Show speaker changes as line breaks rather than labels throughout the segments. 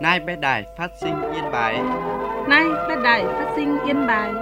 Nay bé đài phát sinh Yên Bái.
Nay bé đài phát sinh Yên Bái.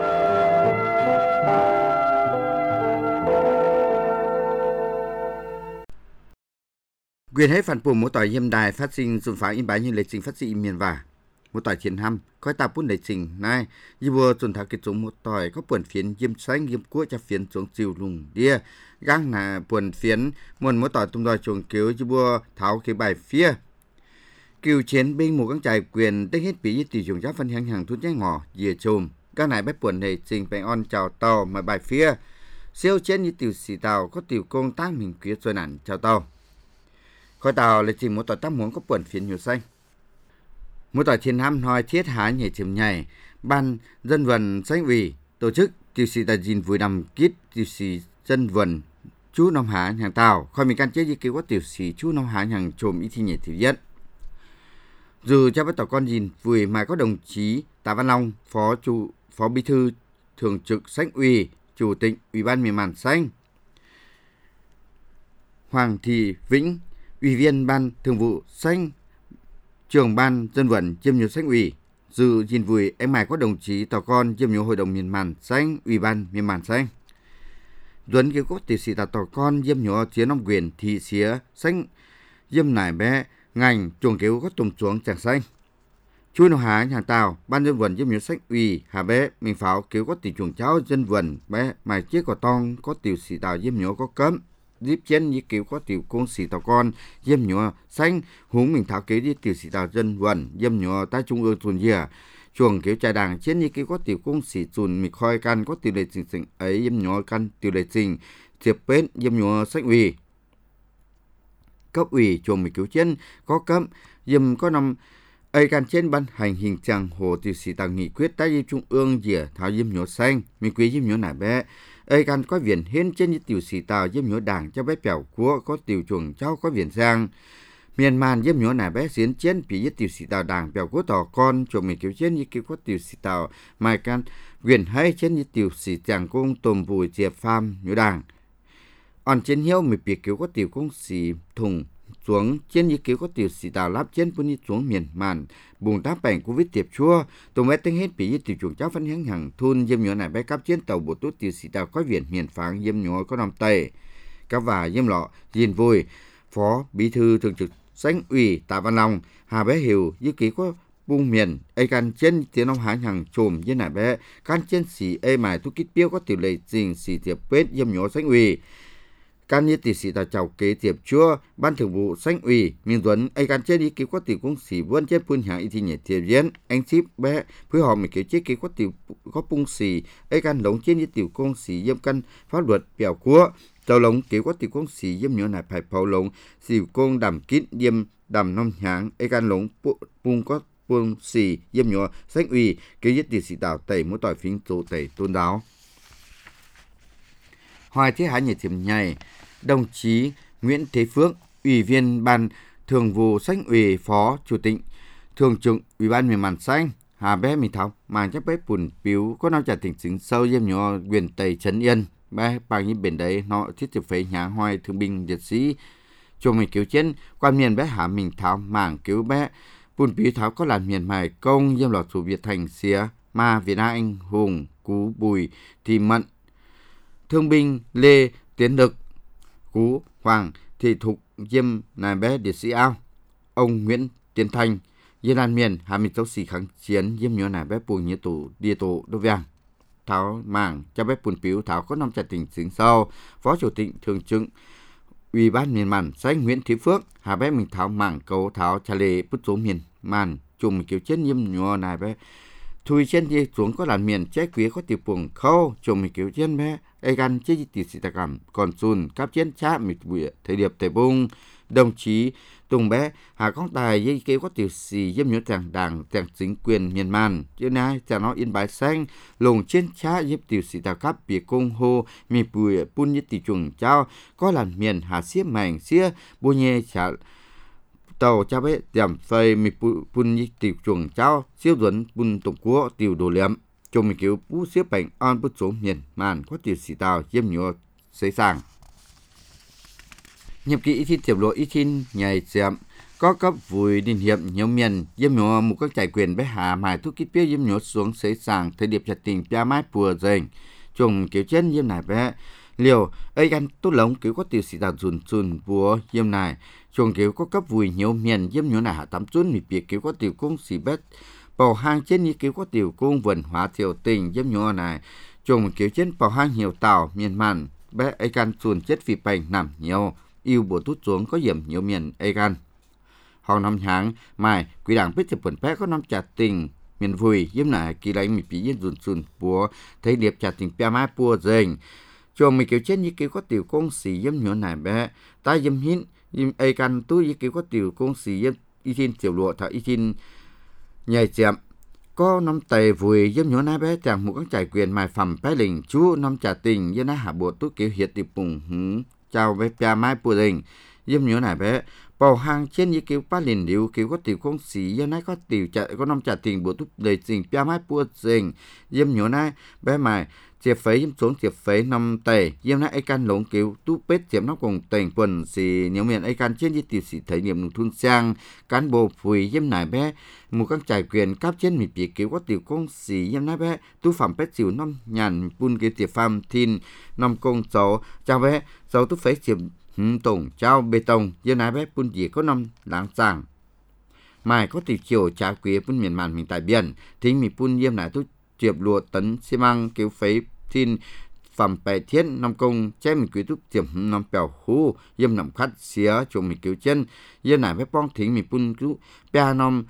Quyền hết phản bùm mỗi tỏi Yên đài phát sinh dùng pháo Yên Bái như lịch trình phát sinh miền và một tỏi chiến hăm coi ta bút lịch trình nay như vừa chuẩn thảo kết chúng một tỏi có buồn phiến diêm xanh diêm cua cho phiến xuống chiều lùng đia gang là buồn phiến muôn mỗi tỏi tung đòi chuồng cứu như vừa tháo cái bài phía cựu chiến binh một các trại quyền tích hết bí tỷ dùng giáo phân hàng thuốc nhai ngỏ dìa chùm các này bếp buồn lịch trình bày on chào tàu mà bài phía siêu chiến như tiểu sĩ tàu có tiểu công tác mình quyết rồi nản chào tàu coi tàu là chỉ một tỏi tác muốn có buồn phiến nhiều xanh một tỏi thiên ham nói thiết há nhảy chìm nhảy ban dân vận xanh ủy tổ chức tiểu sĩ tài gìn vui nằm kít tiểu sĩ dân vận chú nông há hàng tàu khỏi mình can chết như cứu có tiểu sĩ chú nông há hàng trồm ý thi nhảy tiểu nhất dù cho bắt tàu con gìn vui mà có đồng chí Tạ Văn Long phó bí thư thường trực xanh ủy chủ tịch ủy ban miền màn xanh Hoàng Thị Vĩnh ủy viên ban thường vụ xanh trưởng ban dân vận chiêm nhiều xanh ủy dự gìn vui em mày có đồng chí tàu con chiêm nhiều hội đồng miền màn xanh ủy ban miền màn xanh duấn kêu có tiểu sĩ tàu con chiêm nhiều chiến nông quyền thị xía xanh chiêm nải bé ngành chuồng kêu có tùng xuống chẳng xanh chui nông há nhà tàu ban dân vận chiêm nhiều xanh ủy hà bé mình pháo kêu có tiểu chuồng cháu dân vận bé mày chiếc có tong có tiểu sĩ tàu chiêm nhiều có cấm díp chiến như kiểu có tiểu công sĩ tàu con diêm nhựa xanh hướng mình tháo kế đi tiểu sĩ tàu dân vận diêm nhựa tại trung ương tuần dìa chuồng kiểu trại đảng chiến như kiểu có tiểu công sĩ tuần mịch khoi căn có tiểu lệ trình ấy diêm nhựa căn tiểu lệ trình tiệp bến diêm nhựa sách ủy cấp ủy chuồng mịch kiểu chiến có cấm diêm có nằm ấy căn trên ban hành hình trạng hồ tiểu sĩ tàu nghị quyết tại diêm trung ương dìa tháo diêm nhựa xanh mình quý diêm nhựa nải bé ấy gan có viện hiến trên như tiểu sĩ tàu diêm nhựa đảng cho bé bèo của có tiểu chuồng cháu có viện giang miền màn diêm nhựa nải bé xiến chiến bị như tiểu sĩ tàu đảng bèo của tàu con chuồng mình kiểu trên như kiểu có tiểu sĩ tàu mai can viện hay trên như tiểu sĩ chàng công tôm bùi diệp pham nhựa đảng on trên hiếu mình bị kiểu có tiểu công sĩ thùng xuống trên như kiểu có tiểu sĩ tàu lắp trên bên xuống miền màn bùng tác bệnh covid tiệp chua tụi bé tính hết bị tiểu chuồng cháu phân hướng hàng thun diêm nhựa này bé cấp trên tàu bộ tốt tiểu sĩ tàu có viện miền pháng diêm nhựa có nằm tây các và diêm lọ diên vui phó bí thư thường trực xanh ủy Tạ Văn Long hà bé hiểu như ký có bung miền ấy can trên tiếng ông há hàng chùm như này bé can trên xì ấy mài tu kít tiêu có tiểu lệ trình xì tiệp pết diêm nhựa xanh ủy can như tỷ sĩ tàu chào kế tiệp chua ban thường vụ xanh ủy miền tuấn ai can trên ý kiến có tiểu công sĩ vươn chết phun hàng ý thì nhảy tiệp diễn anh ship bé phối hợp mình kiểu chế kế có tiểu có bung xì ai can lống trên như tiểu công sĩ diêm căn pháp luật bèo cua tàu lống kiểu có tiểu công sĩ diêm nhựa này phải pháo lống xỉu công đầm kít diêm đầm nông nháng ai can lống bung có bung xì diêm nhựa xanh ủy kiểu như tỷ sĩ tàu tẩy mỗi tỏi phím tổ tẩy tôn đáo hoài thế hái nhảy tiệp nhảy đồng chí Nguyễn Thế Phước, Ủy viên Ban Thường vụ Xanh ủy Phó Chủ tịch Thường trực Ủy ban miền màn xanh hà bé mình tháo mang chấp bé bùn piếu có nói trả tỉnh chính sâu diêm nhỏ quyền tây trấn yên bé bằng như biển đấy nó thiết thực phế nhà hoài thương binh liệt sĩ cho mình cứu chiến quan miền bé hà mình tháo mảng cứu bé bùn piếu tháo có làm miền mài công diêm lọt thủ Việt thành xía ma Việt Nam anh hùng cú bùi thì mận thương binh Lê Tiến Lực Cú Hoàng Thị Thục diêm nài bé liệt sĩ ao ông Nguyễn Tiến Thành Yên An miền 26 sĩ kháng chiến diêm nhớ nài bé bùi như tủ địa tổ đô vàng tháo mảng cho bé bùn piếu tháo có năm trả tỉnh xứng sau phó chủ tịch thường trực Ủy ban miền màn xanh Nguyễn Thế Phước hà bé mình tháo mảng cầu tháo trả lệ bút số miền màn chùm kiểu chết diêm nhớ nài bé thui trên đi xuống có làn miền trái quý có tiểu buồng khâu chùm mình kiểu trên bé ai gan chế tỷ sĩ tạc cảm còn xuân cáp chiến chá mịt bụi thời điệp thể bung đồng chí Tùng bé hà con tài dây kêu có tiểu sĩ diêm nhớ tàng đảng tàng chính quyền miền màn chứ nay chàng nó Yên Bái xanh lồng trên chá giúp tiểu sĩ tạc cấp bị công hô mịt bụi bun như tỷ chuồng trao có làn miền hà xiếp mảnh xía bùa nhẹ chả tàu cha bé giảm phơi mịt bun như tỷ chuồng trao siêu duẩn bun tổng quốc tiểu đồ liệm cho mình kiểu bú xếp bệnh on bút số miền màn có tiểu sĩ tàu diêm nhựa xấy sàng nhập kỹ thi tiệp lộ ít tin nhảy chạm có cấp vui điên hiệp nhiều miền yếm nhỏ một các trải quyền bé hạ mài thuốc kít biết yếm nhỏ xuống sấy sàng thời điểm chặt tình pia mái pùa dền trùng kiểu chân yếm này bé liều ấy gan tốt lống kiểu có tiêu xì tạt dùn bùa yếm này trùng kiểu có cấp vui nhiều miền yếm nhỏ này hạ tắm chốn mì bịa kiểu có tiêu cung xì bét bầu hang trên như kiểu có tiêu cung vườn hóa tiểu tình yếm nhỏ này trùng kiểu trên bầu hang nhiều tàu miền màn bé ấy gan dùn chết vì bệnh nằm nhiều yêu bùa tút xuống có hiểm nhiều miền ấy gan hòn năm tháng mai quỹ đảng biết chụp bé có năm chặt tình miền vui yếm lại kỳ lấy mình bị yên dùn búa thấy điệp chặt tình pia mai bùa dền cho mình kiểu chết như kiểu có tiểu công sĩ yếm nhỏ này bé ta yếm hín yếm ai can tu như kiểu có tiểu công sĩ yếm y tin tiểu lụa thà y tin nhảy chạm có năm tề vui yếm nhỏ này bé chẳng một các trải quyền mài phẩm bé lình chú năm chặt tình yếm lại hạ bộ tu kiểu hiệt tiệp bùng chào bé pia mai bùa dền yếm nhỏ này bé bầu hàng trên như kiểu ba liền điệu kiểu có tiểu công sĩ yếm này có tiểu chặt có năm chặt tình bộ tu đầy tình pia mai bùa dền yếm nhỏ này bé mài chiếc phế yếm xuống chiếc phế năm tề yếm này ai can lống kiểu tu bết chiếm nó cùng tình quần xì nhiều miền ai can trên như tiểu sĩ thể nghiệm nông thôn sang cán bộ phùi yếm này bé một các trải quyền cáp trên mình bị kiểu có tiểu công sĩ yếm này bé tu phẩm bết chịu năm nhàn bun cái tiệp phàm thiên năm công cháu chào bé cháu tu phế chiếm tổng trao bê tông yếm này bé bun gì có năm láng sàng mai có tiểu chiều trả quý bun miền màn mình tại biển thính mình bun yếm này tu chiệp lụa tấn xi măng kiểu phế thiên phẩm bài thiết năm công che mình quý túc tiệm năm bèo hú yếm nằm khát xía cho mình kiểu chân yếm này với bong thính mình pun cứ bèo năm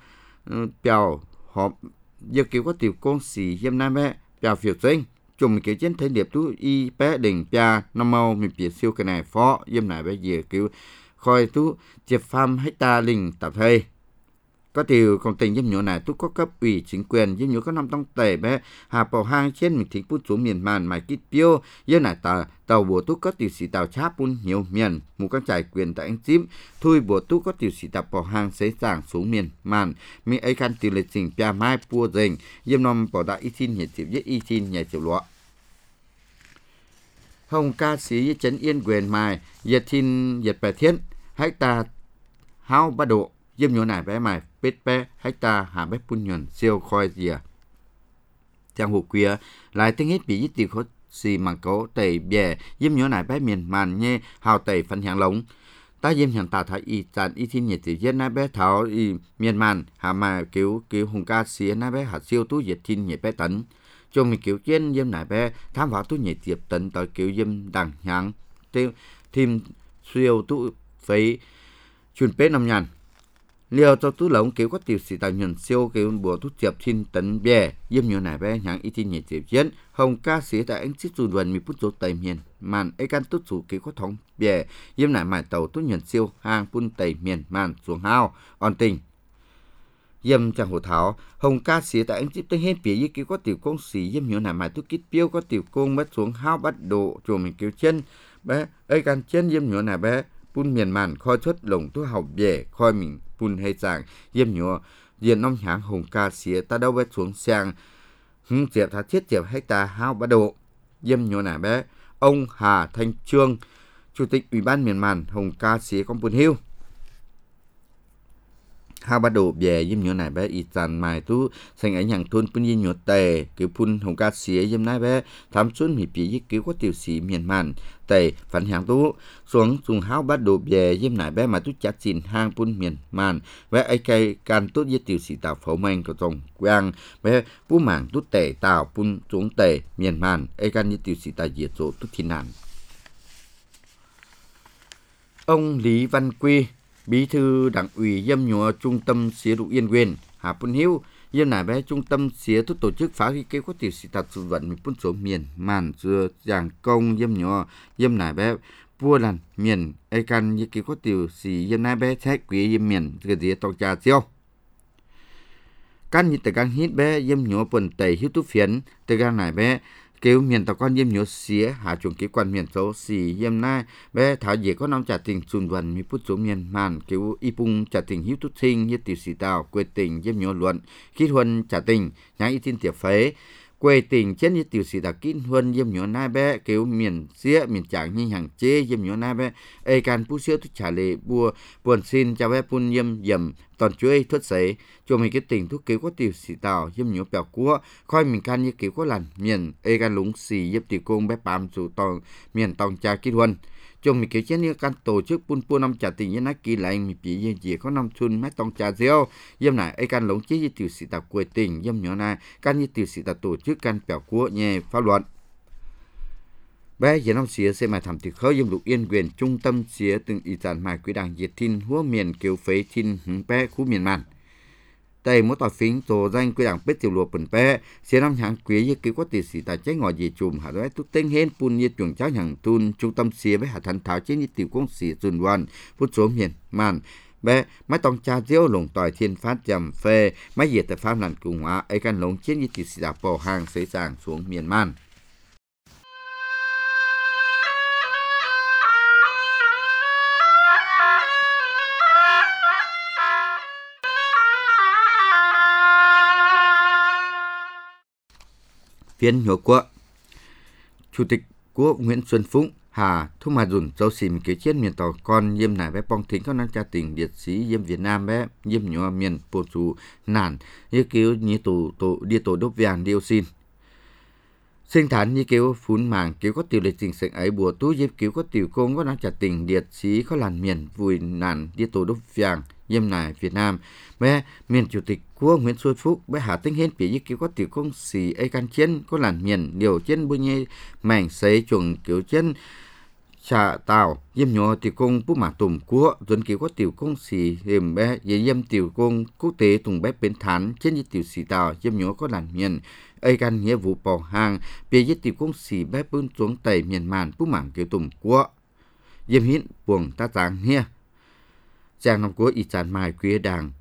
bèo họp giờ kiểu có tiểu công sĩ yếm này bé bèo phiêu sinh cho mình kiểu chân thấy đẹp tú y bé đỉnh bèo năm màu mình biệt siêu cái này phó yếm này bé giờ kiểu khoi tú chiệp pham hecta linh tập thầy có điều công tình yếm nhỏ này tu có cấp ủy chính quyền yếm nhỏ có năm tông tề bé hà bầu hang trên mình thích bút xuống miền màn mài kít piêu yếm này tàu bùa tu có tiểu sĩ tàu cháp bún nhiều miền một các trải quyền tại anh chím thui bùa tu có tiểu sĩ tàu bầu hang xế giảng xuống miền màn mi ấy can tiểu lịch trình pia mai pua dền yếm nom bảo đại y tin nhiệt chịu giết y tin nhà chịu lọ hồng ca sĩ trấn yên quyền mài nhiệt tin nhiệt bè thiên hecta hao ba độ yếm nhỏ này bé mài bết bé hecta hà bếp pun nhuần siêu khoi dìa trang hồ quia lại tiếng hết bị giết tiêu khó xì mảng cố tẩy bè yếm nhỏ này bé miền màn nhé hào tẩy phân hàng lống ta yếm hàng tà thái y tràn y thiên nhiệt tiểu giết này bé tháo y miền màn hà mà kiểu hùng ca xía này bé hạt siêu tú nhiệt thiên nhiệt bé tấn cho mình kiểu trên yếm này bé tham vào tú nhiệt tiệp tấn tới kiểu yếm đằng hàng tiêu thêm siêu tú phấy chuyên bế năm nhàn liều cho tú lống kiểu có tiểu sĩ tạo nhuận siêu kiểu bùa tú tiệp thiên tấn bè yếm nhỏ này bé nhàng y thiên nhiệt tiệp chiến hồng ca sĩ tại anh chích dù vần mi bút số tây miền màn ấy can tốt chủ kiểu có thống bè yếm này mài tàu tú nhuận siêu hàng pun tây miền màn xuống hao on tình yếm chẳng hồ tháo hồng ca sĩ tại anh chích tới hết bìa kiểu có tiểu công sĩ yếm nhỏ này mài tú kít piêu có tiểu công mất xuống hao bắt độ chùa mình kiểu chân bé ấy can chân yếm nhỏ này bé pun miền màn khoi xuất lồng tú học bè khoi mình pun hay giảng yếm nhỏ diện năm hạng hồng ca sĩ ta đâu bé xuống sang diệp thà thiết diệp hecta hao bắt độ yếm nhỏ này bé ông Hà Thanh Trương chủ tịch ủy ban miền màn hồng ca sĩ con pun hiu hao bắt độ bè yếm nhỏ này bé ít dàn mài tú thành ảnh hàng thôn pun yếm nhỏ tề kiểu pun hồng ca sĩ yếm này bé thám xuân hỉ bì kiểu có tiểu sĩ miền màn tề phản hàng tú xuống dùng hao bắt độ bè yếm này bé mà tú chặt xin hang pun miền màn bé ai cây can tốt với tiểu sĩ tạo phẫu manh của dòng quang bé pu mảng tú tề tạo pun xuống tề miền màn ai can như tiểu sĩ tạo diệt số tú thiên nạn ông Lý Văn Quy bí thư đảng ủy yếm nhỏ trung tâm xía đụ yên quyền hà pun hiu yếm này bé trung tâm xía thuốc tổ chức phá kế có tiểu sĩ tạt sự vận mình pun số miền màn dừa giảng công yếm nhỏ yếm này bé vua làn miền ai can như kế có tiểu sĩ yếm này bé trái quý yếm miền cái gì tông trà siêu căn như từ căn hít bé yếm nhỏ quần tẩy hiếu tú phiến từ căn này bé kêu miền tàu con yếm nhỏ xía hạ chuẩn kế quan miền số xì yếm này bé thảo dễ có năm trả tình xuân vận mi put số miền màn kêu y pung trả tình hiếu tú sinh như tiểu sĩ tàu quê tình yếm nhỏ luận khi huân trả tình nhãn y tin tiệp phế quê tỉnh trên như tiểu sĩ đã kinh huân yếm nhỏ nai bé kiểu miền xía miền chẳng như hàng chế yếm nhỏ nai bé ai can pu xíu thức trả lệ bùa buồn xin cho bé pun yếm yểm toàn chuối thuất sấy cho mình cái tỉnh thuốc kiểu có tiểu sĩ tàu yếm nhỏ bèo cua khoi mình can như kiểu có làn miền ai can lúng xì yếm tiểu công bé bám chủ tòng miền tòng cha kinh huân cho mình kiểu trên như can tổ chức pun năm trả tình như nãy kỳ lại mình bị gì gì có năm xuân mấy tòng trà rêu yếm này ai can lúng chế như tiểu sĩ tàu quê tỉnh yếm nhỏ này can như tiểu sĩ tàu tổ chức can bèo cua nhẹ pháp luật bé giờ năm xía sẽ mà thầm từ khơi yếm lục yên quyền trung tâm xía từng ý giản mài quý đảng diệt thiên húa miền kiểu phế thiên hứng bé khu miền màn tây mỗi tòa phính tổ danh quý đảng bết tiểu lụa bẩn bé xía năm hàng quý như kiểu có tỷ sĩ tại trái ngõ gì chùm hạ đói túc tên hên pun như chuồng cháu hàng tun trung tâm xía với hạ thần thảo chế như tiểu công sĩ dùn hoàn phút số miền màn bé máy tông cha diêu lồng tỏi thiên phát jầm phê máy diệt tại pháp làn cùng hóa ấy căn lồng chế như tiểu sĩ đạp bỏ hàng xế sàng xuống miền màn phiên nhổ quốc chủ tịch quốc Nguyễn Xuân Phúc Hà thu mà dùn dấu xìm kế chiến miền tàu con yếm nải bé bong thính có năng cha tình liệt sĩ yếm Việt Nam bé yếm nhỏ miền bồ chủ nản như cứu như tổ đi tổ đốt vàng dioxin sinh thản như cứu phun màng cứu có tiểu lịch trình sệnh ấy bùa tú yếm cứu có tiểu công có năng cha tình liệt sĩ có làn miền vùi nản đi tổ đốt vàng yếm nải Việt Nam bé miền chủ tịch quốc Nguyễn Xuân Phúc bé hạ tinh hên bị như cứu có tiểu công sĩ ấy can chiến có làn miền điều trên bôi nhê mảnh sấy chuồng kiểu chân trà tàu yếm nhỏ tiểu công bút mã tùm quốc dẫn cứu có tiểu công sĩ hiểm bé yếm tiểu công quốc tế tùng bé bên thán trên như tiểu sĩ tàu yếm nhỏ có làn miền ấy can nghĩa vụ bỏ hàng bị như tiểu công sĩ bé bươn xuống tẩy miền màn bút mảng kiểu tùm quốc yếm hiến buồng ta giang hia giang năm quốc ý sản mài quý đảng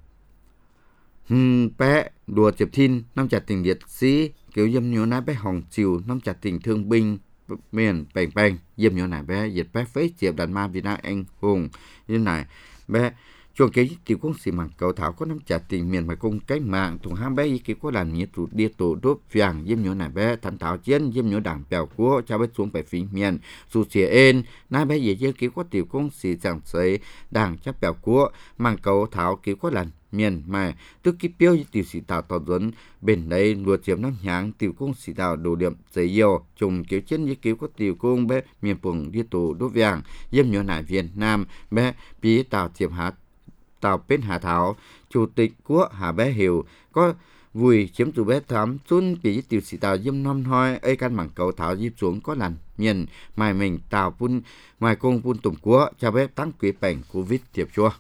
bé đùa tiệp thiên năm trả tình liệt sĩ kiểu dâm nhỏ nái bé hồng chiều năm trả tình thương binh miền bành bành dâm nhỏ nái bé diệt bé phế diệp đàn ma Việt Nam anh hùng như này bé chuồng kế tiểu công sĩ mảng cầu thảo có năm trả tình miền mà công cách mạng thùng ham bé ý kiến có làm nghĩa tụ địa tổ đốt vàng dâm nhỏ nái bé thằng thảo chiến dâm nhỏ đảng bèo của cha bé xuống phải phí miền dù xìa ên nái bé dễ dễ kiến có tiểu công sĩ giảng sấy đảng chấp bèo của mảng cầu thảo kiến có làm miền mà tức ký标tiểu sĩ tàu tàu dẫn bên đây lùa chiếm năm nháng tiểu công sĩ tàu đồ điểm giấy yêu trùng kiểu chân như kiểu có tiểu công bé miền vùng đi tổ đốt vàng dâm nhỏ nải Việt Nam bé bí tàu chiếm hạt tàu bên Hà Thảo chủ tịch quốc Hà bé hiểu có vùi chiếm chủ bé thám xuân bị tiểu sĩ tàu dâm năm hoi ấy căn mảng cầu thảo dip xuống có làn miền mài mình tàu pun mài công pun tùng quốc cho bé tăng quý bệnh covid tiệp chua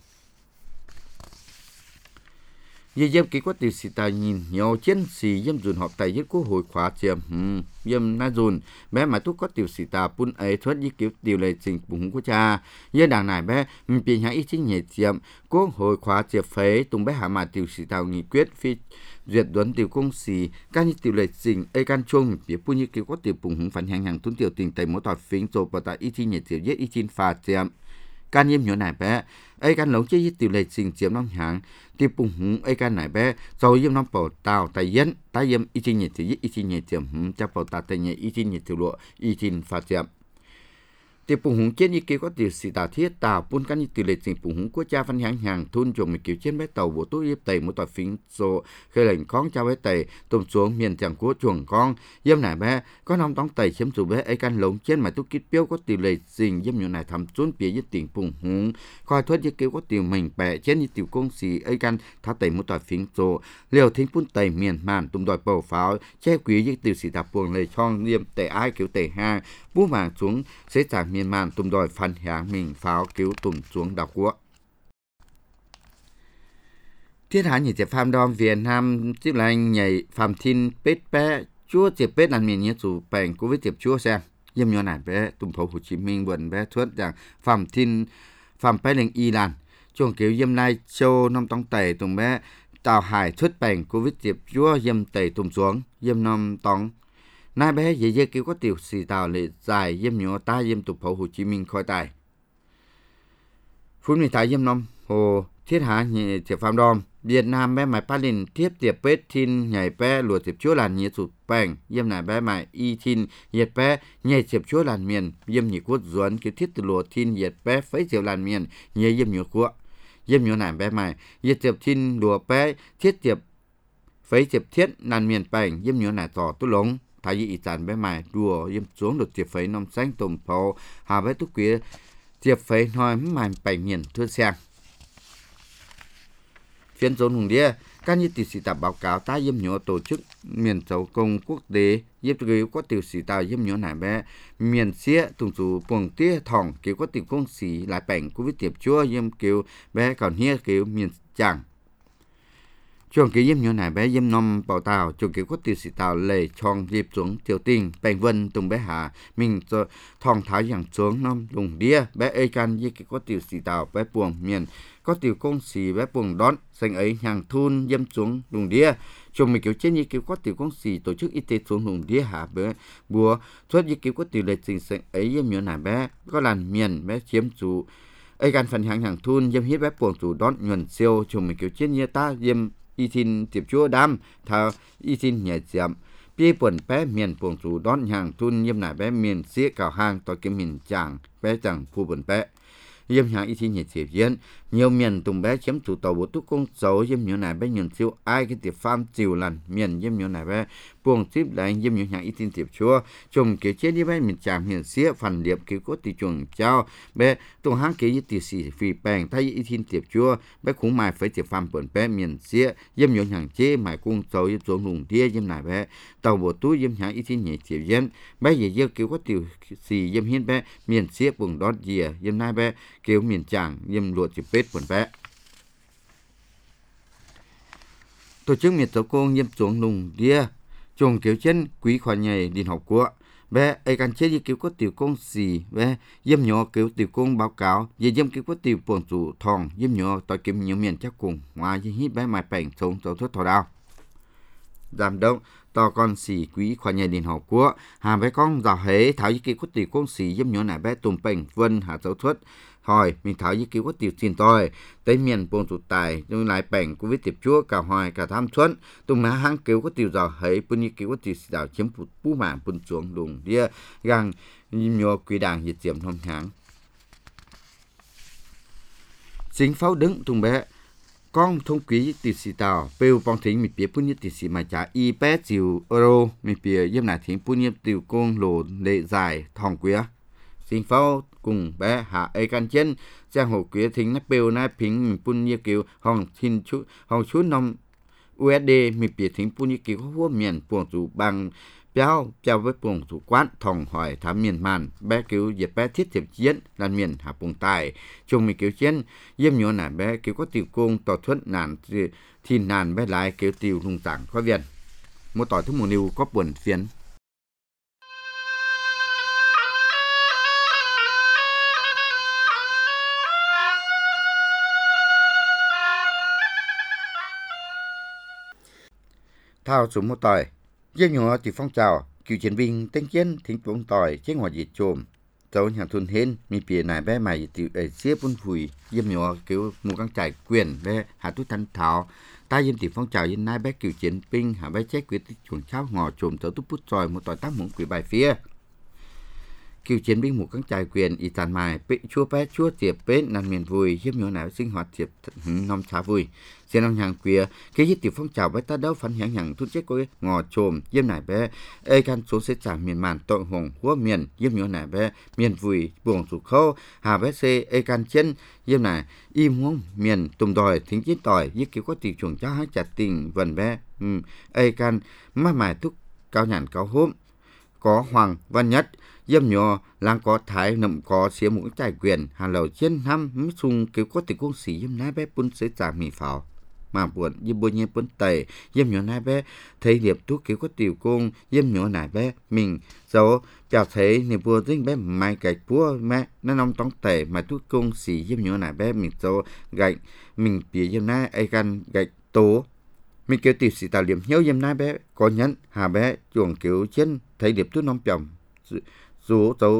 dâm ký có tiểu sĩ tài nhìn nhiều chiến sĩ dâm dùn họp tại quốc hội khóa chiếm dâm na dùn bé mà túc có tiểu sĩ tài pun ấy thoát như kiểu tiểu lệ trình bùng quốc cha dân đảng này bé mình bị hãy ý chính nhẹ chiếm quốc hội khóa chiếm phế tùng bé hạ mà tiểu sĩ tài nghị quyết phi duyệt đoán tiểu công sĩ các như tiểu lệ trình ấy can chung phía pun như kiểu có tiểu bùng phản hàng tuấn tiểu tình tại mỗi tòa phính rồi và tại ý chính nhẹ chiếm giết ý chính phạt chiếm can nhiêm nhỏ này bé ấy can lống chế tiểu lệ trình chiếm năm hàng tiếp bùng hùng ấy can này bé rồi yếm năm bảo tàu tại dân tại yếm ý chí nhiệt thì ý chí nhiệt chiếm cho bảo tàu tại nhà ý chí nhiệt tiểu lộ ý chí phạt chiếm tiếp bùng hùng trên như kiểu có tiểu sĩ tàu thiết tàu bún can như tiểu lệ trình bùng hùng quốc gia văn hàng thôn trồng một kiểu trên bé tàu bộ tối yếm tẩy một tòa phính số khơi lệnh con cho bé tẩy tôm xuống miền chẳng quốc chuồng con yếm này bé có năm tống tẩy chiếm chủ bé ấy can lống trên mà túc kít标có tiểu lệ trình yếm nhiều này thầm xuống phía dưới tỉnh bùng hùng coi thoát như kiểu có tiểu mình bè trên như tiểu công sĩ ấy can tháo tẩy một tòa phính số liều thính bún tẩy miền màn tùng đòi bầu pháo che quý như tiểu sĩ tạp buồng lệ chong yếm tẩy ai kiểu tẩy ha bú màng xuống sẽ chẳng miền màn tùng đòi phản hãng mình pháo cứu tùng xuống đảo quốc thiết hãn nhị tiệp phàm đom Việt Nam tiếp lành nhảy phàm thiên pết bé chúa tiệp pết là miền nhé chủ bèn của với tiệp chúa xem yếm nhỏ này bé tùng phố Hồ Chí Minh buồn bé thuất rằng phàm thiên phàm bé lệnh y làn chuồng kiểu yếm nay châu năm tông tẩy tùng bé tàu hải thuất bèn của với tiệp chúa yếm tẩy tùng xuống yếm năm tông nay bé dễ dễ kiểu có tiểu sĩ tàu lệ dài yếm nhỏ ta yếm tục phố Hồ Chí Minh khói tài phun người ta yếm năm hồ thiết hạ nhị tiệp phạm đom Việt Nam bé mày Palin tiếp tiệp bết tin nhảy bé lùa tiệp chúa làn nhiệt sụt bèn yếm nải bé mày y tin nhiệt bé nhảy tiệp chúa làn miền yếm nhị quốc duẩn cái thiết từ lùa tin nhiệt bé phấy tiệp làn miền nhảy yếm nhị quốc yếm nhị nải bé mày nhiệt tiệp tin lùa bé thiết tiệp phấy tiệp thiết làn miền bèn yếm nhị nải tỏ tu lống thái y tàn bé mày đùa yếm xuống được tiệp phấy nông xanh tôm phao hà bé túc quý tiệp phấy nói mày bèn miền thưa sang phiên zone hùng đĩa các như tiểu sĩ báo cáo tái yếm nhớ tổ chức miền châu công quốc tế yếm người có tiểu sĩ tạo yếm nhớ nải bé miền xía tùng chủ buồng tía thòng kiểu có tiểu công sĩ lại bảnh của với tiệp chúa yếm kiểu bé còn hia kiểu miền chẳng trường kiểu yếm nhớ nải bé yếm nom bảo tàu trường kiểu có tiểu sĩ tạo lệ tròn dịp xuống tiểu tình bảnh vân tùng bé hạ mình cho thòng thái dạng xuống nom lùng đĩa bé ơi can như kiểu có tiểu sĩ tạo bé buồng miền có tiểu công sĩ bé buồng đón xanh ấy hàng thun dâm xuống lùng đĩa chồng mình kiểu trên như kiểu có tiểu công sĩ tổ chức y tế xuống lùng đĩa hạ bé bùa thoát như kiểu có tiểu lệ trình xanh ấy dâm nhớ nải bé có làn miền bé chiếm chủ ấy gan phần hàng thun dâm hiết bé buồng chủ đón nhuần siêu chồng mình kiểu trên như ta dâm y tin tiệp chúa đam thao y tin nhẹ chậm bia buồn bé miền buồng chủ đón hàng thun dâm nải bé miền xía cào hang tỏi kiếm miền chàng bé chẳng phu buồn bé yếm hàng y tin nhẹ chẹp diễn nhiều miền tùng bé chiếm chủ tàu bộ túc công dấu yếm nhớ này bé nhận siêu ai cái tiệp farm chiều lần miền yếm nhớ này bé buồng tiếp lại yếm nhớ hàng y tin tiệp chúa chồng kiểu chết đi bé miền tràm miền xía phần điệp kiểu có tỷ chuồng trao bé tùng hàng kiểu như tỷ sĩ phi bèn thay y tin tiệp chúa bé khủng mài phải tiệp farm bẩn bé miền xía yếm nhớ hàng chế mài cung dấu yếm xuống lùng đĩa yếm này bé tàu bộ tú yếm hàng y tin nhẹ chẹp diễn bé về dưa kiểu có tỷ sĩ yếm hiên bé miền xía buồng đón dìa yếm này bé kiểu miền tràng yếm luộc chụp bết buồn bé tổ chức miền châu công yếm xuống lùng đĩa chuồng kiểu chân quý khoản nhảy điền học của bé ai can chế như kiểu có tiểu công xì bé yếm nhỏ kiểu tiểu công báo cáo về yếm kiểu có tiểu buồn chủ thòng yếm nhỏ tỏi kiếm nhiều miền chắc cùng ngoài như hít bé mài bảnh sống dấu thuốc thọ đào giảm động to con xì quý khoản nhảy điền học của hà bé con giàu hế tháo như kiểu có tiểu công xì yếm nhỏ này bé tùm bảnh vân hạ dấu thuốc hỏi mình tháo như kiểu có tiểu tiền tôi tới miền buồn chủ tài nhưng lại bảnh của với tiệp chúa cả hoài cả tham xuân tùng má hang kiểu có tiểu giàu hấy bún như kiểu có tiểu đảo chiếm phụt bú mảng bún xuống đùng đĩa gang nhô quý đảng nhiệt diệm thông tháng chính pháo đứng tùng bé con thông quý tiểu sĩ tàu bêu bong thính mình biết bún như tiểu sĩ mà trả y bé chiều euro mình biết yếm lại thính bún như tiểu công lồ lệ dài thòng quý chính pháo cùng bé hạ ai can chân giang hồ quý thính nắp bêu nắp phính bún như kiểu hồng thìn chú hồng chú nông USD mình biết thính bún như kiểu húa miền buồng chủ bằng béo trao với buồng chủ quán thòng hỏi thám miền màn bé kiểu dẹp bé thiết tiệp chiến là miền hạ buồng tài chung mình kiểu chiến yếm nhớ nản bé kiểu có tiểu công tỏ thuận nản thì nản bé lại kiểu tiểu lùng tảng khó viện một tỏi thứ một niu có buồn phiền thao xuống một tỏi riêng nhỏ thì phong trào cựu chiến binh tên chiến thính bóng tỏi chế ngoài diệt trộm cháu nhà thôn hên mi bìa này bé mày từ ở xếp bún phùi riêng nhỏ kiểu một căn trải quyền bé hạ tút thanh thảo ta riêng thì phong trào riêng nay bé cựu chiến binh hạ bé chết quyết chuồn cháo ngò trộm cháu tút bút tròi một tỏi tác mộng quỷ bài phía cựu chiến binh một căn trải quyền y tàn mài bị chua tiệp bé nằm miền vui riêng nhỏ nào sinh hoạt tiệp năm xá vui trên ông hàng queer cái gì tiểu phong trào với ta đâu phản hiện hàng thút chết có ngò trồm yếm nải bé ai can số sẽ trả miền màn tội hồng húa miền yếm nhỏ nải bé miền vui buồng chủ khâu hà bé xe ai can chân yếm nải im huống miền tùng đòi thính chết tỏi với kiểu có tiểu chuồng cháu hái chặt tình vần bé ai can má mài thúc cao nhàn cao hôm có hoàng văn nhất yếm nhỏ lang có thái nậm có xía mũi trải quyền hà lầu trên năm mới sung kiểu có tiểu công sĩ yếm nải bé bún sẽ trả mì pháo mà buồn yếm bôi nhé bún tẩy yếm nhỏ nải bé thấy điệp thuốc kiểu có tiểu công yếm nhỏ nải bé mình dấu chào thấy niệm bùa dính bé mai gạch búa mẹ nó nông tóng tẩy mà thuốc công sĩ yếm nhỏ nải bé mình dấu gạch mình bìa yếm nải ai gan gạch tố mình kiểu tiểu sĩ tạo điểm hiếu yếm nải bé có nhẫn hà bé chuồng kiểu chân thấy điệp thuốc nông chồng dù dấu gạch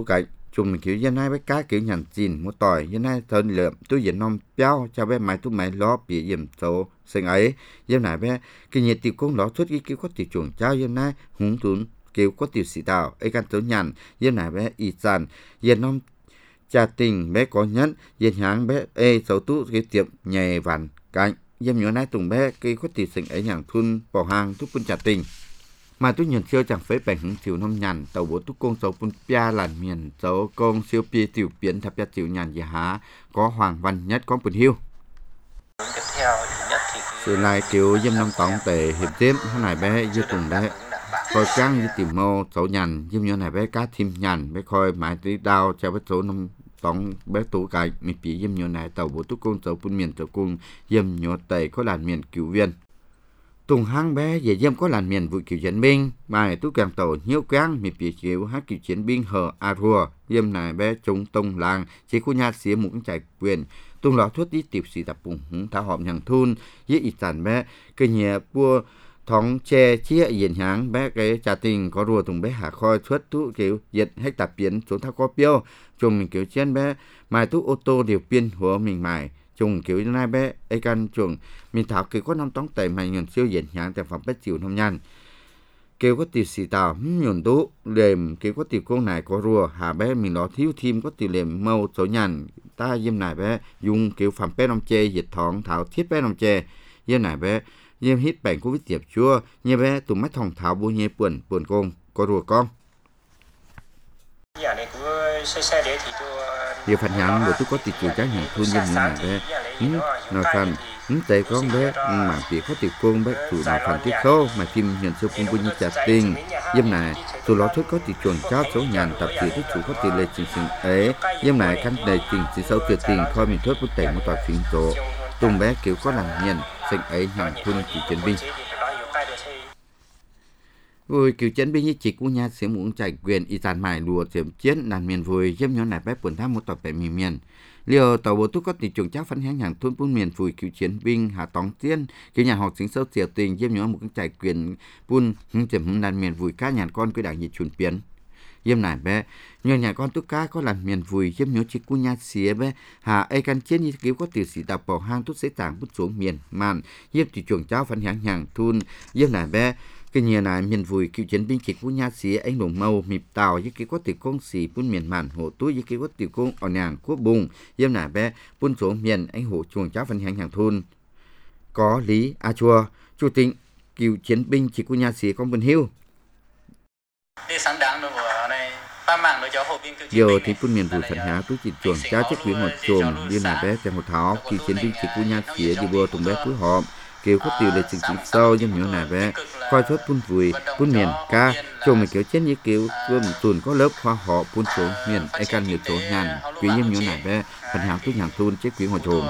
chùm kiểu dân hai với cá kiểu nhàn chìn một tỏi dân hai thân lượm tôi diễn nom béo cho bé máy tôi máy ló bị điểm số sinh ấy dân này bé cái nhiệt tiểu công ló xuất cái kiểu có tiểu chuồng trao dân hai húng tún kiểu có tiểu sĩ tạo ấy căn tớ nhàn dân này bé y sàn dân nom cha tình bé có nhẫn dân háng bé xấu tú cái tiệm nhẹ vằn cạnh dân nhớ nai tùng bé cái có tiểu sinh ấy nhàng thun bỏ hàng thúc quân cha tình mà tôi nhận chưa chẳng phải bảnh hứng chiều năm nhàn tàu bố túc công dấu bún pia làn miền dấu công siêu pi tiểu biến thập gia chiều nhàn gì há có Hoàng Văn Nhất có bún hiu sự lại kiểu dâm năm tòng tề hiệp tiếp hôm nay bé dư tùng bé coi căng như tìm mô dấu nhàn dâm như này bé cá thêm nhàn bé coi mãi tí đau cho bé số năm tòng bé tủ cài mi bị dâm như này tàu bố túc công dấu bún miền dấu cung dâm như tề có làn miền cứu viên Tùng hang bé về dâm có làn miền vụ kiểu chiến binh, bài tú càng tổ nhiêu cáng mi bị kiểu hát kiểu chiến binh hờ a thua, dâm này bé chống tông làng, chỉ khu nhà xía một chạy quyền, tùng lọ thuốc đi tiệp sĩ tập bùng hứng thả họp nhàng thun, với ít sản bé, cái nhà bua thóng che chia diện háng bé cái trà tình có rùa tùng bé hạ khoi thuốc tú kiểu diệt hết tạp biến xuống thao có piêu, chồng mình kiểu chiến bé, mài tú ô tô điều biên của mình mài. Chung kiểu như này bé ấy căn chuồng mình thảo kiểu có năm tống tẩy mà nhận siêu diện nhãn tại phòng bé chịu năm nhàn kiểu có tiểu xì tàu nhuận tú lềm kiểu có tiểu công này có rùa hà bé mình nó thiếu thêm có tiểu lềm mâu số nhàn ta dêm này bé dùng kiểu phẩm bé nông chê dịch thỏng thảo thiết bé nông chê dêm này bé dêm hít bệnh covid tiệp chua như bé tụi mắt thòng thảo bùi nhẹ buồn công có rùa con điều phản nhãn của tôi có tiệp chủ trách nhận thun dêm như này bé nói phần tệ con bé mà chỉ có tiểu công bé chủ nào phần tiếp khâu mà phim nhận siêu cung bùi như chặt tình dêm này tụi ló thuốc có tiểu chuồn cháo số nhàn tập chỉ thức chủ có tỷ lệ trình sinh ấy dêm này căn đầy tình chỉ sâu tuyệt tình coi mình thuốc bút tẩy một tòa phim tổ tung bé kiểu có làm nhận sinh ấy nhàn thun chỉ chiến binh vui kiểu chiến binh như chỉ của nhà sẽ muốn chạy quyền y tàn mài đùa tiệm chiến đàn miền vui dêm nhóm này bé buồn tham một tòa bể miền liều tàu bộ túc có tỷ chuồng chắc phấn háng hàng thôn buôn miền phùi cựu chiến binh hạ tòng tiên kiểu nhà học chính sâu tiểu tình dêm nhóm một cái chạy quyền buôn hưng tiệm hưng đàn miền vui cá nhàn con cái đảng nhiệt chuẩn biến dêm này bé nhờ nhà con túc cá có làm miền vui dêm nhóm chỉ của nhà xía bé hạ ai căn chiến như kiểu có tiểu sĩ đạp bỏ hang túc sẽ tảng bút xuống miền màn dêm tỷ chuồng cháu phấn háng hàng thôn dêm này bé cái nhà này miền vui cựu chiến binh chỉ của nhà xía anh đồng mâu mịp tàu với cái có tiểu công xì buôn miền màn hộ túi với cái có tiểu công ở nàng quốc bùng dêm nải bé buôn xuống miền anh hộ chuồng cháu phân hàng thôn có lý a chua chủ tịch cựu chiến binh chỉ của nhà xía con vân hiu giờ thì buôn miền vui phân há túi chỉ chuồng cháu chiếc quyển một chuồng như nải bé tại một tháo cựu chiến binh chỉ của nhà xía đi bùa tùng bé phối hợp kiểu có tiểu lệ trình chính sau giống như này bé coi thuốc buôn vui buôn miền ca chồng mình kiểu chết như kiểu cơm tuần có lớp khoa họ buôn số miền ai căn nhiều số nhàn quý giống như này bé phần hàng thuốc nhàng tuôn chết quý hòa trồn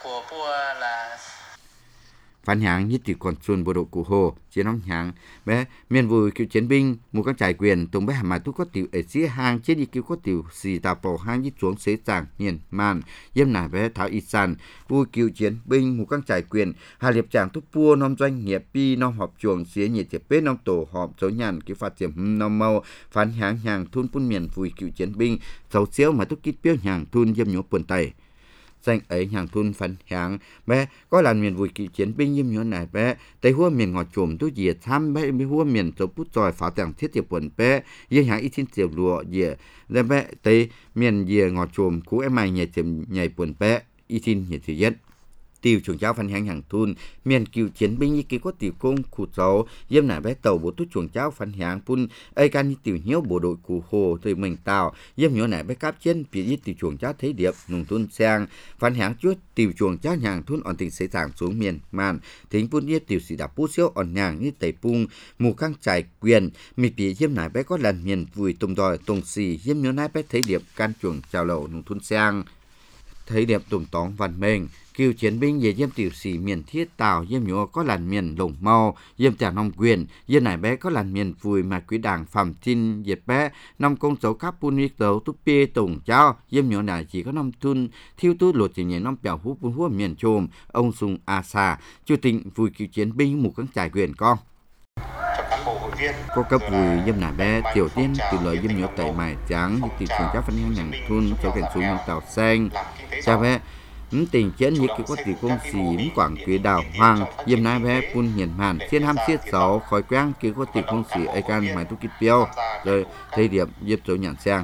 phản hàng như tiểu còn xuân bộ đội cụ hồ chiến nóng hàng bé miền vui cựu chiến binh một các trải quyền tùng bé hàm mà thuốc có tiểu ở xía hang chết như kiểu có tiểu xì tà bỏ hang như xuống xế tràng miền màn dêm nải bé tháo y sàn vui cựu chiến binh một các trải quyền hà liệp tràng thuốc pua nom doanh nghiệp pi nom họp chuồng xía nhiệt tiệp bếp nom tổ họp số nhàn kiểu phát triển nom mâu phản hàng hàng thun phun miền vui cựu chiến binh dầu xéo mà thuốc kít béo hàng thun dêm nhổ buồn tay danh ấy hàng thun phấn hàng bé có làn miền vui cựu chiến binh như nhớ này bé tây hua miền ngọt chùm tu diệt tham bé hua miền chỗ bút tròi phá tàng thiết tiệp quần bé dưới hàng ít xin tiệp lụa dìa ra bé tây miền dìa ngọt chùm cú em mày nhảy tiệp nhảy quần bé ít xin nhảy thứ nhất tiêu chuồng cháu phân hàng thun miền cựu chiến binh như kiểu có tiểu công cụ cháu dêm nải bé tàu bộ tút chuồng cháu phân hàng pun ai can như tiểu nhiễu bộ đội cụ hồ từ mình tàu dêm nhớ nải bé cáp trên phía như tiểu chuồng cháu thấy điệp nùng thun sang phân hàng chút tiểu chuồng cháu hàng thun on tình sẽ giảm xuống miền màn thính pun như tiểu sĩ đạp bút xíu on nhàng như tẩy pung mù khang trải quyền mì phía dêm nải bé có lần miền vui tùng đòi tùng xì dêm nhớ nải bé thấy điệp can chuồng chào lầu nùng thun sang thấy điệp tùng tóng văn mình cựu chiến binh về dêm tiểu sĩ miền thiết tàu dêm nhúa có làn miền lồng mau dêm tàng nông quyền dêm nải bé có làn miền vui mà quý đảng phẩm tin diệt bé nông công dấu cáp pun huyết dấu túp bê tùng cháu dêm nhúa này chỉ có nông thun thiêu tút lột chỉ nhảy nông bèo hút bún hua miền trồm ông sùng a sa chủ tịch vui cựu chiến binh một các trải quyền con có cấp vui dâm nà bé tiểu tiên từ lời dâm nhớ tại mài trắng như từ trường các phân hàng nhàng thun cho cảnh xuống tàu xanh cha bé tình chiến như cái có tỷ công xí quảng quý đảo hoàng dâm nai bé phun hiền màn thiên ham xiết sáu khói quang kia có tỷ công xí ai can mài tu kịp tiêu rồi thời điểm dâm chỗ nhàn sang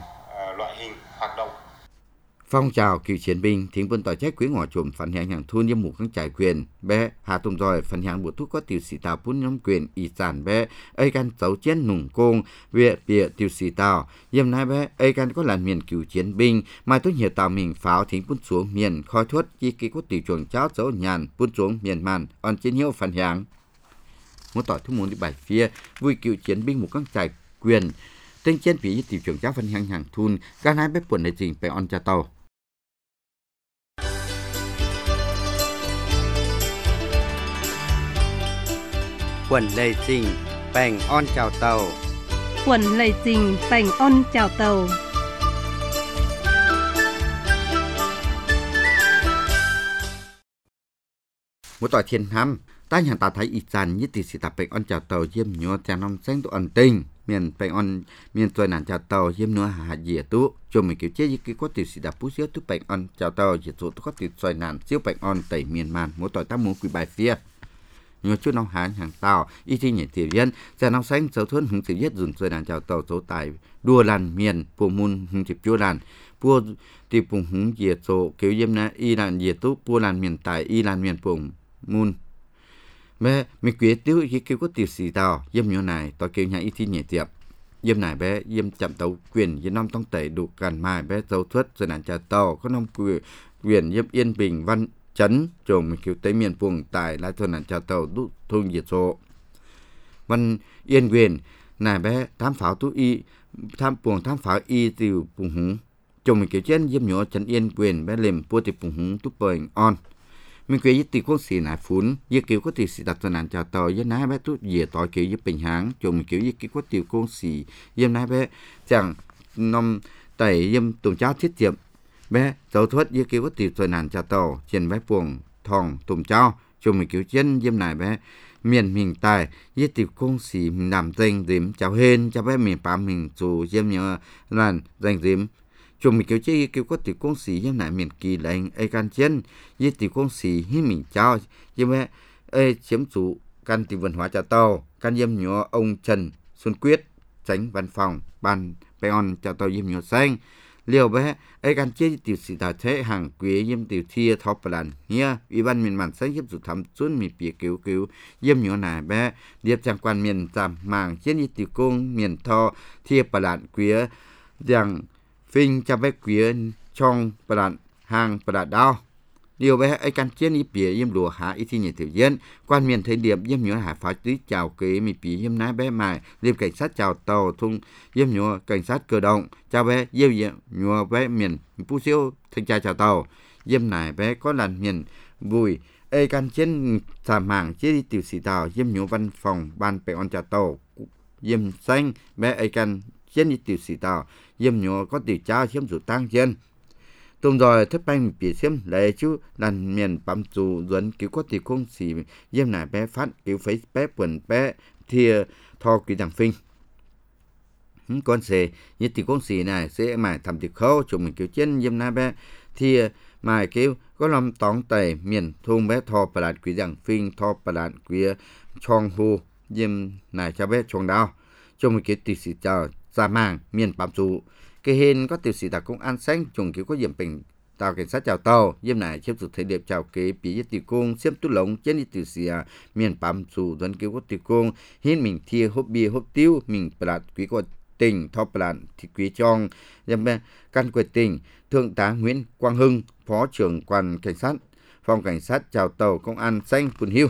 phong trào cựu chiến binh thính vân tỏi trách quý ngõ trộm phản hàng hàng thôn yếm mục kháng trải quyền bé hà tùng rồi phản hàng bộ thuốc có tiểu sĩ tàu phun nhóm quyền y sản bé ai can xấu chiến nùng côn việt bịa tiểu sĩ tàu yếm nai bé ai can có làn miền cựu chiến binh mai tốt nhiều tàu mình pháo thính phun xuống miền khói thuốc chi ký có tiểu chuồng cháo dấu nhàn phun xuống miền màn on chiến hiệu phản hàng muốn tỏi thu muốn đi bài phía vui cựu chiến binh mục kháng trải quyền tên chiến phí tiểu chuồng cháo phản hàng hàng thôn can hai bé quần để trình phải on cha tàu
quần lây trình bèn on chào tàu
quần lầy trình bành on chào tàu
một tỏi thiên ham ta nhà ta thấy ít dàn như tỷ sĩ tập bèn on chào tàu diêm nhớ cha năm xanh tụ ẩn tình miền bèn on miền tôi nản chào tàu diêm nhớ hạ dĩa tú cho mình kiểu chế như có tỷ sĩ tập bút xíu tú bèn on chào tàu dĩa tú có tỷ xoay nản xíu bèn on tẩy miền màn một tỏi ta muốn quỳ bài phía nhiều chút nông hán hàng tàu y thi nhảy tiểu viên ra nông xanh dấu thuần hứng sự viết dùng xoay nản chào tàu dấu tài đua làn miền phù môn hứng chụp chua làn pua thì phùng hứng dĩa số kiểu diêm na y làn dĩa tú pua làn miền tài y làn miền phùng môn bé mình quyết tiêu khi kêu có tiểu sĩ tàu diêm nhớ này tao kêu nhà y thi nhảy tiệp diêm này bé diêm chậm tàu quyền diêm năm tông tẩy đủ càn mai bé dấu thuất rồi nản chào tàu có năm quyền diêm yên bình văn chấn chồng mình kêu tới miền phùng tại lại thôn nản chào tàu đu thôn diệt số văn yên quyền này bé tham pháo tú y tham pháo y từ phùng hứng chồng mình kêu trên diêm nhớ chấn yên quyền bé lềm pua từ phùng hứng tú bền on mình kêu với tỷ quốc sĩ nải phún với kiểu có tỷ sĩ đặt cho nạn chào tàu với nái bé tốt dễ tỏi kiểu với bình háng chồng kiểu với kiểu có tỷ quốc sĩ với nái bé chẳng năm tẩy với tùng cháo thiết tiệm bé dấu thuất với kiểu có tỷ cho nạn chào tàu trên bé buồng thòng tùng cháo chồng mình kiểu chân với nái bé miền mình tài với tỷ quốc sĩ mình làm danh dìm chào hên cho bé miền bám mình dù với nhớ làn danh dìm chúng mình kiểu chế kiểu có tỷ công sĩ như này miền kỳ lệnh ai can chiến như tỷ công sĩ hi mình chào như vậy ai chiếm chủ can tỷ văn hóa chào tàu can yếm nhớ ông Trần Xuân Quyết tránh văn phòng ban peon chào tàu yếm nhớ xanh liều bé ai can chế tỷ sĩ tài thế hàng quý yếm tỷ thia thọ lần nhé ủy ban miền màn xanh yếm chủ thẩm xuân miền bìa kiểu yếm nhớ này bé điệp trang quan miền giảm màng chế như tỷ công miền thọ thia lần quý rằng phinh cho bé quý trong bản hàng bản đao điều bé ai can chiến ý bìa yếm lùa hạ ý thi nhảy tiểu diễn quan miền thời điểm yếm nhớ hạ phá tí chào kế mi bìa yếm nái bé mài liêm cảnh sát chào tàu thung yếm nhớ cảnh sát cơ động chào bé yếm nhớ bé miền pu siêu thanh tra chào tàu yếm này bé có làn miền vui ai can chiến giảm hàng chế đi tiểu sĩ tàu yếm nhớ văn phòng ban peon chào tàu yếm xanh bé ai can chiến đi tiểu sĩ tàu yếm nhớ có tỷ cha xiêm chủ tăng trên tôm rồi thất banh bị xiêm lấy chú đàn miền bám chủ dẫn cứu có tỷ công sĩ yếm này bé phát cứu face bé quần bé thia thò quý đảng phinh con xe như tỷ công sĩ này sẽ mãi thầm tỷ khâu chúng mình cứu trên yếm này bé thia mãi cứu có làm tóng tẩy miền thôn bé thò bà đạn quý đảng phinh thò bà đạn quý chong hu yếm này cho bé chong đao chúng mình cứu tỷ sĩ chào ra màng miền bám chủ cái hên có tiểu sĩ đặc công an xanh trùng cứu có điểm bình tàu cảnh sát chào tàu yếm này chiếm sự thời điểm chào kế bị tiểu công xiêm tú lồng trên đi tiểu sĩ miền bám chủ dẫn cứu có tiểu công hiên mình thia hốp bia hốp tiêu mình bạt quý có tỉnh thọ bạt thì quý trong yếm căn quyền tỉnh thượng tá Nguyễn Quang Hưng phó trưởng quan cảnh sát phòng cảnh sát chào tàu công an xanh Phun Hiu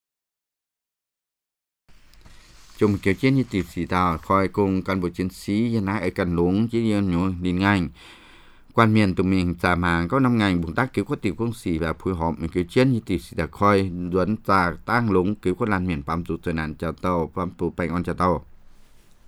chúng kiểu chiến như tiểu sĩ tàu khỏi cùng cán bộ chiến sĩ hiện nay ở cần lúng chỉ nhớ liên ngành quan miền tụi mình giảm hàng có 5 ngành bùng tác cứu có tiểu công sĩ và phối hợp mình kiểu chiến như tiểu sĩ tàu khỏi dẫn trả tăng lúng cứu có lan miền bám chủ trời nạn chào tàu bám tụ bành on chào tàu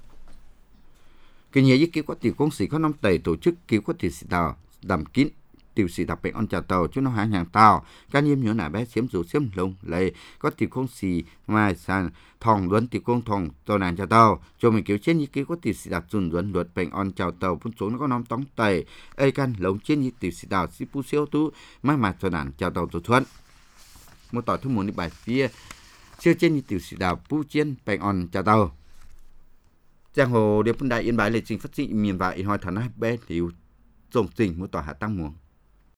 cái nhớ với cứu có tiểu công sĩ có 5 tẩy tổ chức cứu có tiểu sĩ tàu đầm kín tiểu sĩ đặc biệt on chào tàu chúng nó hàng hàng tàu các nhiêm nhớ nà bé xiêm rủ xiêm lông lấy có tiểu không xì mai sàn thòng luân tiểu công thòng tàu nàng chào tàu cho mình kiểu trên như kia có tiểu sĩ đặc dùn luân luật bệnh on chào tàu phun xuống nó có nom tóng tẩy ai can lồng trên như tiểu sĩ đặc xí pu siêu tu mai mà tàu nàng chào tàu tổ thuận một tỏi thu muốn đi bài phía siêu trên như tiểu sĩ đặc pu chiên bệnh on chào tàu giang hồ địa phương đại yên bái lệ trình phát trị miền và yên hoài thản hai bé tiểu tổng tình một tòa hạ tăng muồng